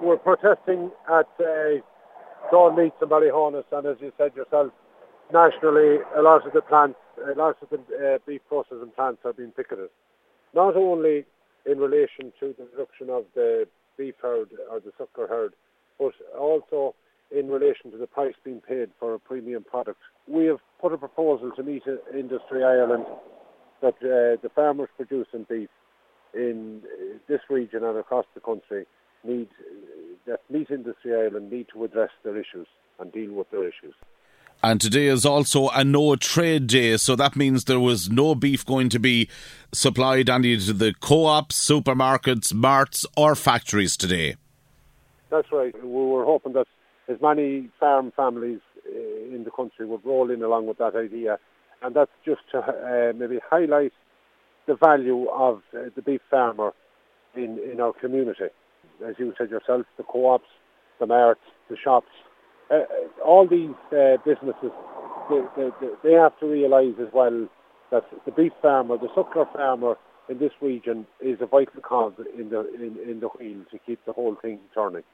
we're protesting at Dawn Meats in Ballyhonus, and as you said yourself, nationally, a lot of the beef processing plants are being picketed. Not only in relation to the reduction of the beef herd or the suckler herd, but also in relation to the price being paid for a premium product. We have put a proposal to Meat Industry Ireland that the farmers producing beef in this region and across the country that Meat Industry Ireland need to address their issues and deal with their issues. And today is also a no trade day, so that means there was no beef going to be supplied any to the co-ops, supermarkets, marts or factories today. That's right. We were hoping that as many farm families in the country would roll in along with that idea, and that's just to maybe highlight the value of the beef farmer in our community. As you said yourself, the co-ops, the marts, the shops, all these businesses, they have to realise as well that the beef farmer, the suckler farmer in this region is a vital cog in the wheel to keep the whole thing turning.